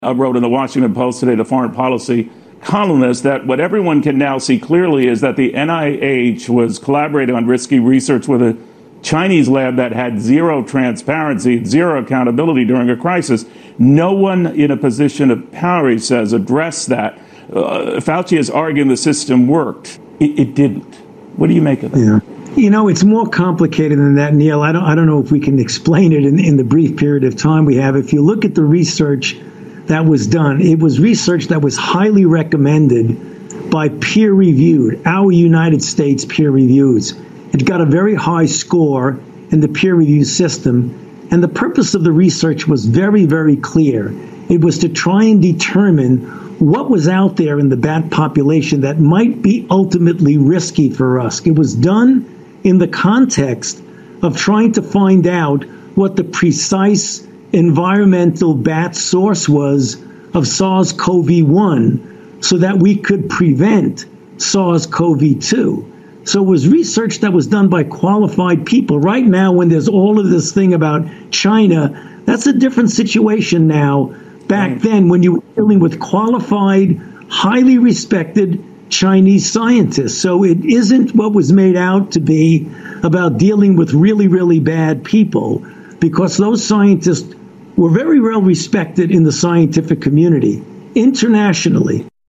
wrote in the Washington Post today, the foreign policy columnist, that what everyone can now see clearly is that the NIH was collaborating on risky research with a Chinese lab that had zero transparency, zero accountability during a crisis. No one in a position of power, he says, addressed that. Fauci is arguing the system worked. It didn't. What do you make of that? Yeah. You know, it's more complicated than that, Neil. I don't know if we can explain it in the brief period of time we have. If you look at the research that was done, it was research that was highly recommended by peer-reviewed, our United States peer reviews. It got a very high score in the peer review system, and the purpose of the research was very, very clear. It was to try and determine what was out there in the bat population that might be ultimately risky for us. It was done in the context of trying to find out what the precise environmental bat source was of SARS-CoV-1 so that we could prevent SARS-CoV-2. So it was research that was done by qualified people. Right now, when there's all of this thing about China, that's a different situation now. Back then, when you were dealing with qualified, highly respected Chinese scientists. So it isn't what was made out to be about dealing with really, really bad people, because those scientists were very well respected in the scientific community internationally.